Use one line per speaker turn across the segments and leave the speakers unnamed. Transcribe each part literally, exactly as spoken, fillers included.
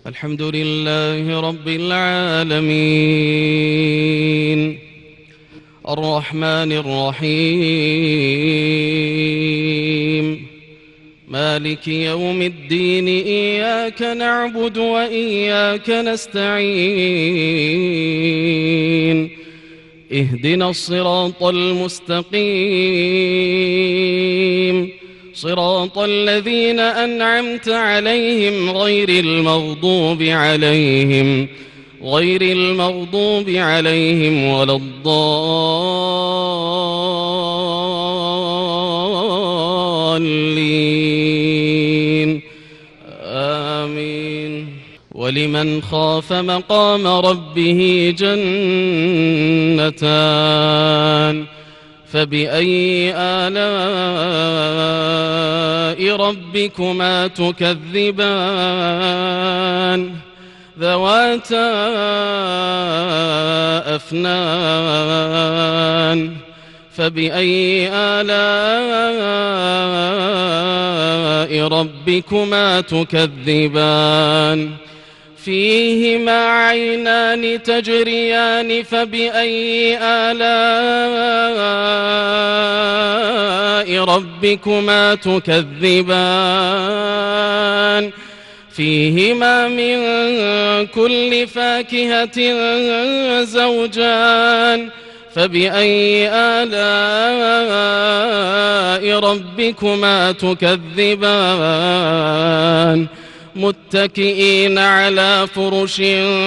الحمد لله رب العالمين الرحمن الرحيم مالك يوم الدين إياك نعبد وإياك نستعين اهدنا الصراط المستقيم صراط الذين أنعمت عليهم غير المغضوب عليهم غير المغضوب عليهم ولا الضالين آمين. ولمن خاف مقام ربه جنتان فبأي آلاء ربكما تكذبان ذواتا أفنان فبأي آلاء ربكما تكذبان فيهما عينان تجريان فبأي آلاء ربكما تكذبان فيهما من كل فاكهة زوجان فبأي آلاء ربكما تكذبان متكئين على فرش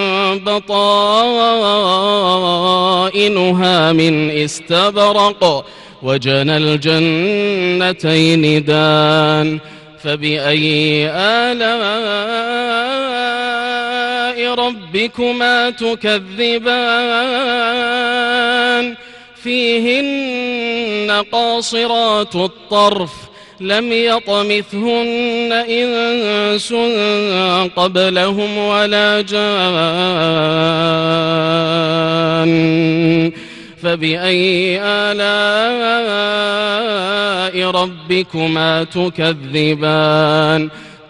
بطائنها من استبرق وجنى الجنتين دان فبأي آلاء ربكما تكذبان فيهن قاصرات الطرف لم يطمثهن إنس قبلهم ولا جان فبأي آلاء ربكما تكذبان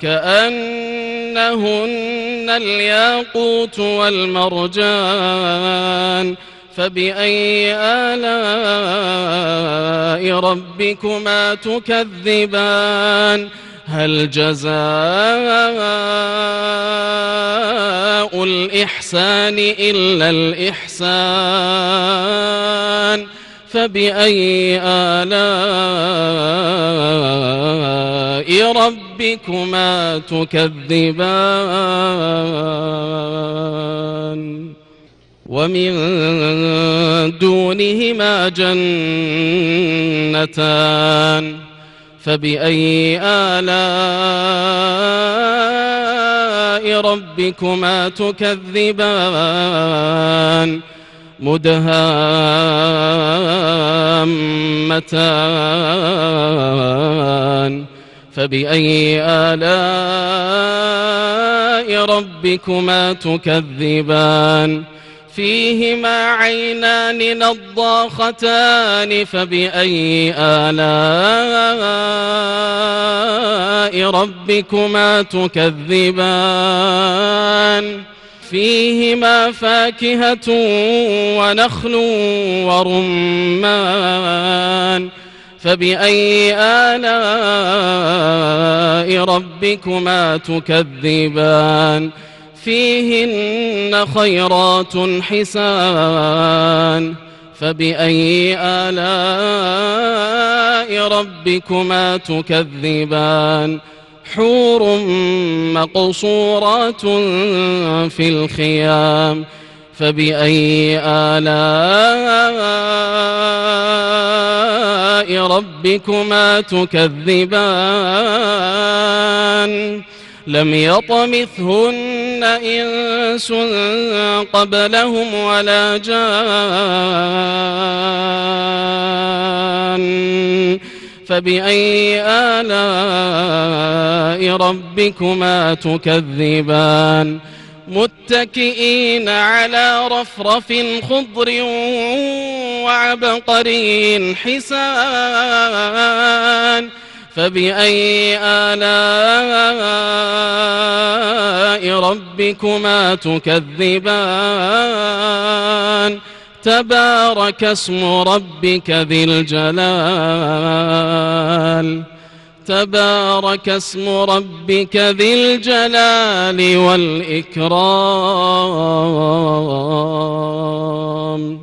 كأنهن الياقوت والمرجان فبأي آلاء ربكما تكذبان هل جزاء الإحسان إلا الإحسان فبأي آلاء ربكما تكذبان ومن دونهما جنتان فبأي آلاء ربكما تكذبان مدهامتان فبأي آلاء ربكما تكذبان فيهما عينان نضاختان فبأي آلاء ربكما تكذبان فيهما فاكهة ونخل ورمان فبأي آلاء ربكما تكذبان فيهن خيرات حسان فبأي آلاء ربكما تكذبان حور مقصورات في الخيام فبأي آلاء ربكما تكذبان لم يطمثهن إنس قبلهم ولا جان فبأي آلاء ربكما تكذبان متكئين على رفرف خضر وعبقري حسان فبأي آلاء ربكما تكذبان تبارك اسم ربك ذي الجلال تبارك اسم ربك ذي الجلال والإكرام.